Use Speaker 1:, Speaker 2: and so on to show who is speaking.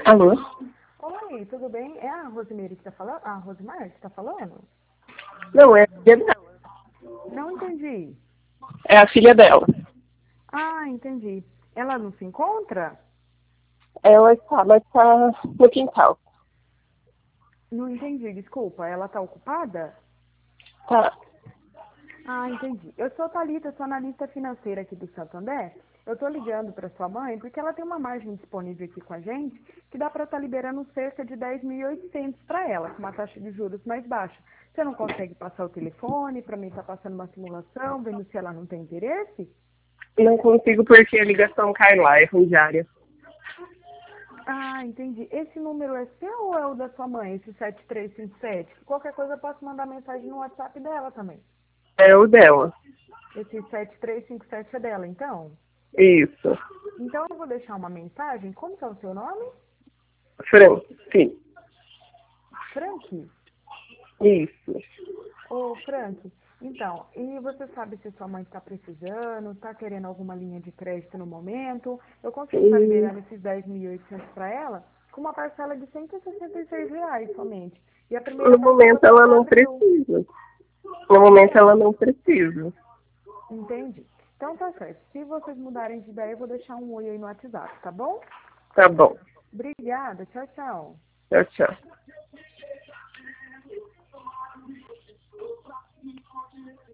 Speaker 1: Alô?
Speaker 2: Oi, tudo bem? É a Rosemary que tá falando? A Rosemar que tá falando?
Speaker 1: Não, é a filha dela.
Speaker 2: Não entendi.
Speaker 1: É a filha dela.
Speaker 2: Ah, entendi. Ela não se encontra?
Speaker 1: Ela está no quintal.
Speaker 2: Não entendi, desculpa. Ela tá ocupada?
Speaker 1: Tá.
Speaker 2: Ah, entendi. Eu sou Thalita, sou analista financeira aqui do Santander. Eu tô ligando para sua mãe porque ela tem uma margem disponível aqui com a gente que dá para estar liberando cerca de 10.800 para ela, com uma taxa de juros mais baixa. Você não consegue passar o telefone para mim estar passando uma simulação, vendo se ela não tem interesse?
Speaker 1: Não consigo porque a ligação cai lá, é diária.
Speaker 2: Ah, entendi. Esse número é seu ou é o da sua mãe, esse 7357? Qualquer coisa eu posso mandar mensagem no WhatsApp dela também.
Speaker 1: É o dela.
Speaker 2: Esse 7357 é dela, então?
Speaker 1: Isso.
Speaker 2: Então eu vou deixar uma mensagem. Como que é o seu nome?
Speaker 1: Fran, sim.
Speaker 2: Frank?
Speaker 1: Isso.
Speaker 2: Ô, Frank, então, e você sabe se sua mãe está precisando, está querendo alguma linha de crédito no momento? Eu consigo estar
Speaker 1: E
Speaker 2: liberando esses 10.800 para ela com uma parcela de R$ 166 somente. E a primeira
Speaker 1: no
Speaker 2: parcela
Speaker 1: momento
Speaker 2: só
Speaker 1: ela
Speaker 2: de
Speaker 1: não
Speaker 2: abril.
Speaker 1: precisa. No momento ela não precisa.
Speaker 2: Entendi. Então tá certo. Se vocês mudarem de ideia, eu vou deixar um oi aí no WhatsApp, tá bom?
Speaker 1: Tá bom.
Speaker 2: Obrigada. Tchau, tchau.
Speaker 1: Tchau, tchau.